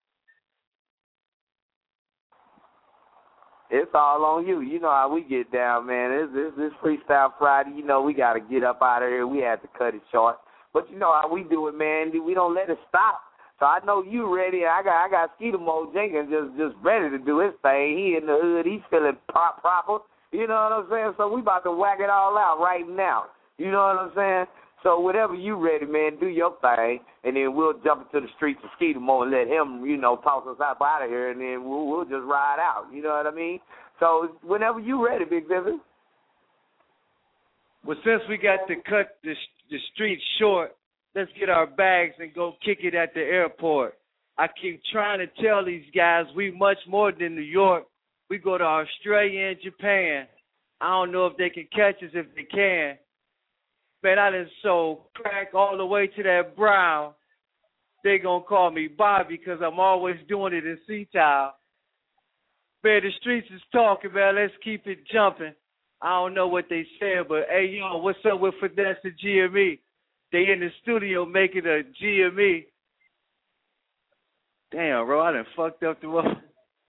It's all on you. You know how we get down, man. It's, it's, it's Freestyle Friday. You know we got to get up out of here. We had to cut it short. But you know how we do it, man. We don't let it stop. So I know you ready. I got I got Skeeter Mo Jenkins just, just ready to do his thing. He in the hood. He's feeling pop proper. You know what I'm saying? So we about to whack it all out right now. You know what I'm saying? So whatever you ready, man, do your thing, and then we'll jump into the streets of Skeeter Mo and let him, you know, toss us up out of here, and then we'll, we'll just ride out. You know what I mean? So whenever you ready, Big Vivian. Well, since we got to cut the, the streets short, let's get our bags and go kick it at the airport. I keep trying to tell these guys we much more than New York. We go to Australia and Japan. I don't know if they can catch us if they can. Man, I done sold crack all the way to that brown. They gonna call me Bobby because I'm always doing it in C-Town. Man, the streets is talking, man. Let's keep it jumping. I don't know what they said, but hey, yo, what's up with Finesse and G M E? They in the studio making a G M E. Damn, bro, I done fucked up the world.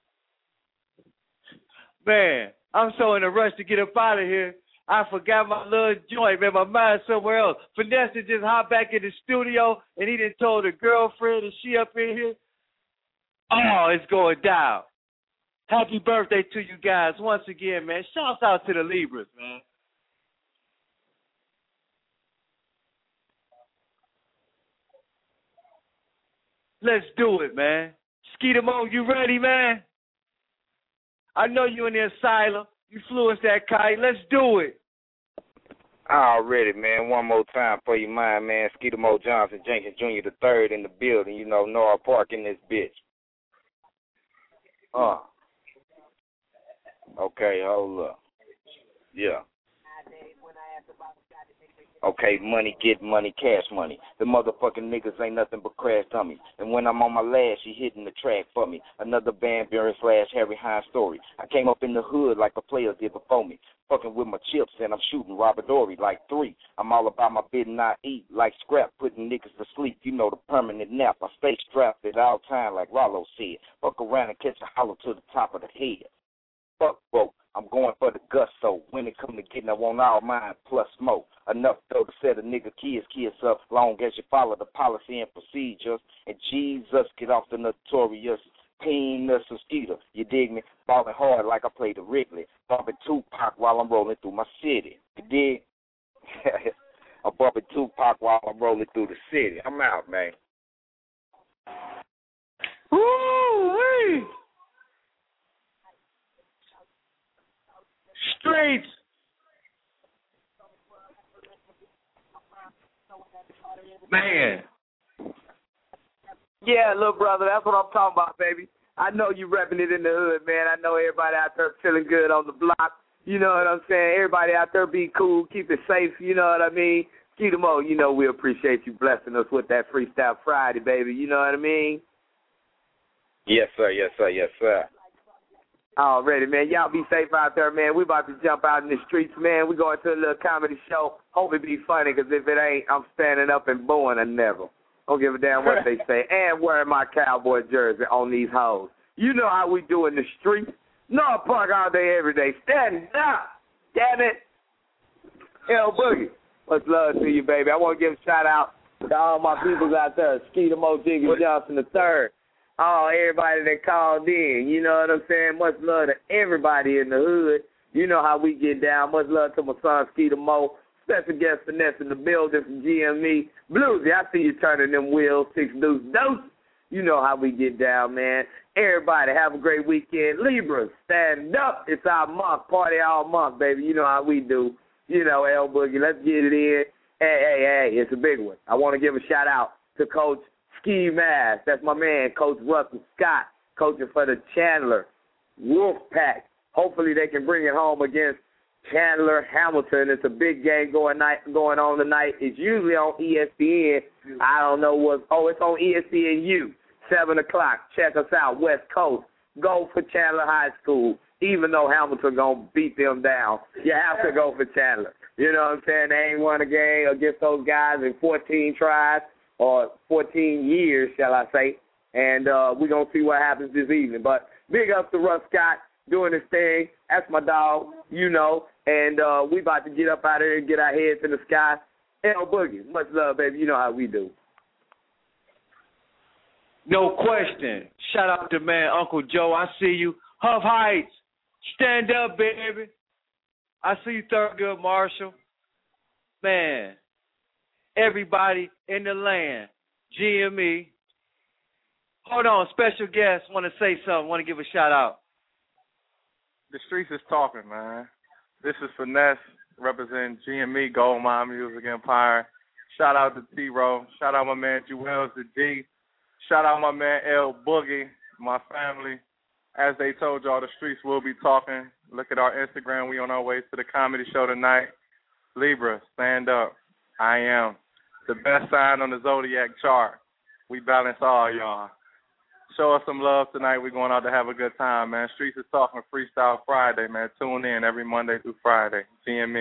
Man, I'm so in a rush to get up out of here. I forgot my little joint, man. My mind's somewhere else. Finesse just hopped back in the studio, and he done told her girlfriend, and she up in here. Oh, it's going down. Happy birthday to you guys once again, man. Shouts out to the Libras, man. Let's do it, man. Skeeter Mo, you ready, man? I know you in the asylum. You flew us that kite. Let's do it. Already, man. One more time for you, mind, man. Skeeter Mo Johnson Jenkins Junior the third in the building. You know, Nora Park in this bitch. Uh. Okay, hold up. Yeah. Okay, money, get money, cash money. The motherfucking niggas ain't nothing but crash dummies. And when I'm on my last, she hitting the track for me. Another Van Buren slash Harry Hines story. I came up in the hood like the players did before me. Fucking with my chips and I'm shooting Robert Dory like three. I'm all about my bid and not eat like scrap, putting niggas to sleep. You know the permanent nap. I stay strapped at all time like Rollo said. Fuck around and catch a hollow to the top of the head. Fuck broke. I'm going for the gusto. When it come to getting, I want all mine plus smoke. Enough though to set a nigga kids kids up, long as you follow the policy and procedures. And Jesus, get off the notorious penis mosquito. You dig me? Balling hard like I played the Wrigley. Bumping Tupac while I'm rolling through my city. You dig? I'm bumping Tupac while I'm rolling through the city. I'm out, man. Woo-wee! Streets. Man. Yeah, little brother, that's what I'm talking about, baby. I know you repping it in the hood, man. I know everybody out there feeling good on the block. You know what I'm saying? Everybody out there be cool, keep it safe, you know what I mean? Skeeter Mo, you know we appreciate you blessing us with that Freestyle Friday, baby. You know what I mean? Yes, sir, yes, sir, yes, sir. Already, man. Y'all be safe out there, man. We about to jump out in the streets, man. We going to a little comedy show. Hope it be funny, because if it ain't, I'm standing up and booing a never. Don't give a damn what they say. And wearing my cowboy jersey on these hoes. You know how we do in the streets. North Park all day, every day. Stand up. Damn it. L Boogie. Much love to you, baby. I want to give a shout out to all my peoples out there. Skeeter Mo Jenkins Johnson the third. Oh, everybody that called in, you know what I'm saying? Much love to everybody in the hood. You know how we get down. Much love to my son, Skeeter Mo. Special guest Finesse in the building from G M E. Bluesy, I see you turning them wheels. Six deuce deuce. You know how we get down, man. Everybody, have a great weekend. Libras, stand up. It's our month. Party all month, baby. You know how we do. You know, L Boogie, let's get it in. Hey, hey, hey, it's a big one. I want to give a shout out to Coach Ski Mask. That's my man, Coach Russell Scott, coaching for the Chandler Wolfpack hopefully they can bring it home against Chandler Hamilton. It's a big game going night going on tonight. It's usually on E S P N. I don't know what. Oh, it's on E S P N U. Seven o'clock. Check us out, West Coast. Go for Chandler High School. Even though Hamilton gonna beat them down, you have to go for Chandler. You know what I'm saying? They ain't won a game against those guys in fourteen tries or fourteen years, shall I say? And uh, we're gonna see what happens this evening. But big up to Russ Scott doing his thing. That's my dog, you know. And uh, we about to get up out of here and get our heads in the sky. L Boogie, much love, baby. You know how we do. No question. Shout out to man Uncle Joe. I see you. Huff Heights. Stand up, baby. I see you, Thurgood Marshall. Man, everybody in the land, G M E. Hold on, special guest want to say something, want to give a shout out. The streets is talking, man. This is Finesse representing G M E, Gold Mine Music Empire. Shout out to T-Row. Shout out my man Jewels the G. Shout out my man L Boogie, my family. As they told y'all, the streets will be talking. Look at our Instagram. We on our way to the comedy show tonight. Libra, stand up. I am. The best sign on the Zodiac chart. We balance all y'all. Show us some love tonight. We're going out to have a good time, man. Streets is Talking Freestyle Friday, man. Tune in every Monday through Friday. G M E.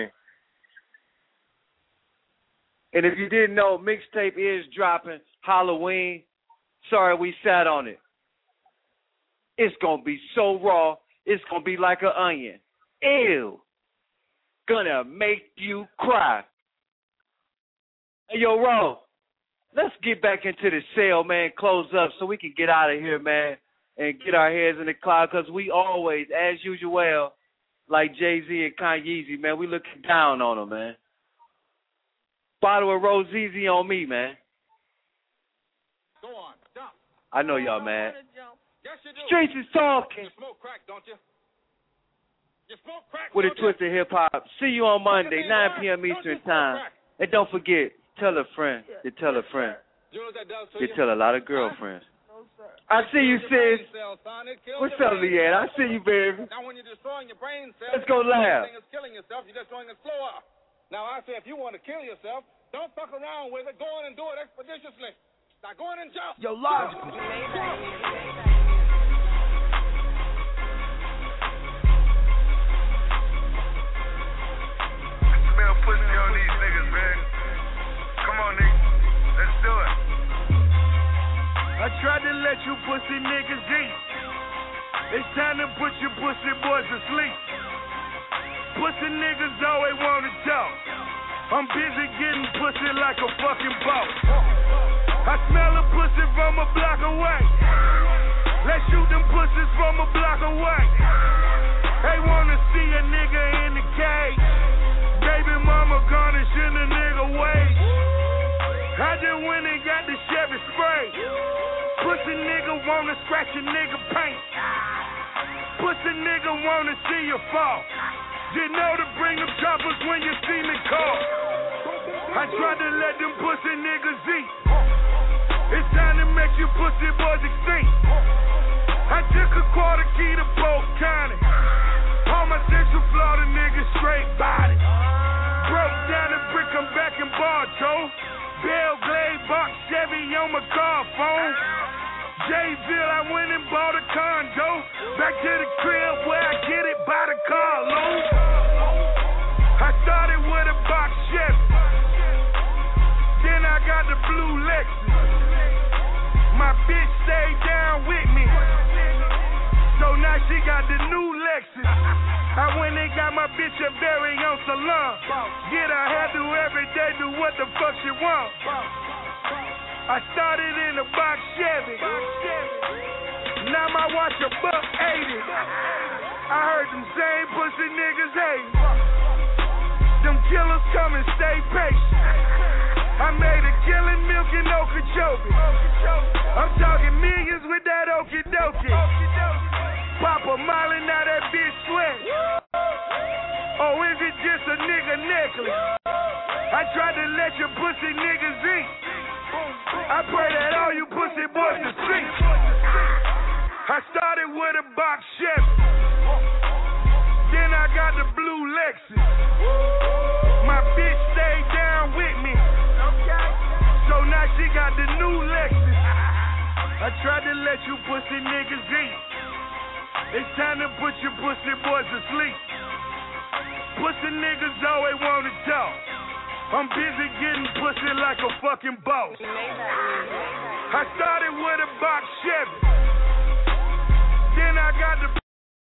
And if you didn't know, mixtape is dropping Halloween. Sorry we sat on it. It's going to be so raw, it's going to be like an onion. Ew. Gonna make you cry. Hey, yo, Ro, let's get back into the sale, man, close up so we can get out of here, man, and get our heads in the cloud, because we always, as usual, like Jay-Z and Kanye, man, we looking down on them, man. Bottle of Rose-Easy on me, man. Go on, jump. I know y'all, man. Yes, you do. Streets is talking. You smoke crack, don't you? You smoke crack, With a don't twist of hip hop. See you on Monday, nine p.m. Eastern time. And don't forget, tell a friend to tell a friend. You know what that does to You you? tell a lot of girlfriends. I see you, sis. What's up, Leanne? I see you, baby. Now, when you're destroying your brain cells, Let's go laugh. is killing yourself. You're destroying it slower. Now, I say, if you want to kill yourself, don't fuck around with it. Go on and do it expeditiously. Now, go on and jump. Yo, logical. Smell pussy on these niggas, man. Come on, nigga. Let's do it. I tried to let you pussy niggas eat. It's time to put your pussy boys to sleep. Pussy niggas always wanna talk. I'm busy getting pussy like a fucking boss. I smell a pussy from a block away. Let's shoot them pussies from a block away. They wanna see a nigga in the cage. Baby mama garnishing a nigga wage. I just went and got the Chevy spray. Pussy nigga wanna scratch a nigga paint. Pussy nigga wanna see you fall. You know to bring them choppers when you see me call. I tried to let them pussy niggas eat. It's time to make you pussy boys extinct. I took a quarter key to Polk County. All my Central Florida niggas straight body. Broke down the brick, I'm back in Bartow. Bell Glade box Chevy on my car phone. Jayville, I went and bought a condo. Back to the crib where I get it by the carload. I started with a box Chevy. Then I got the blue Lexus. My bitch stayed down with me. So now she got the new Lexus. I went and got my bitch a very own salon. Get her hairdo every day, do what the fuck she want. I started in a box Chevy. Now my watch a buck eighty. I heard them same pussy niggas hating. Them killers come and stay patient. I made a killing milk in Okeechobee. I'm talking millions with that okie dokie. Pop a Molly, now that bitch sweat. Or is it just a nigga necklace? I tried to let your pussy niggas eat. I pray that all you pussy boys to sleep. I started with a box Chevy. got the blue Lexus. My bitch stayed down with me. Okay. So now she got the new Lexus. I tried to let you pussy niggas eat. It's time to put your pussy boys to sleep. Pussy niggas always wanna talk. I'm busy getting pussy like a fucking boss. I started with a box Chevy.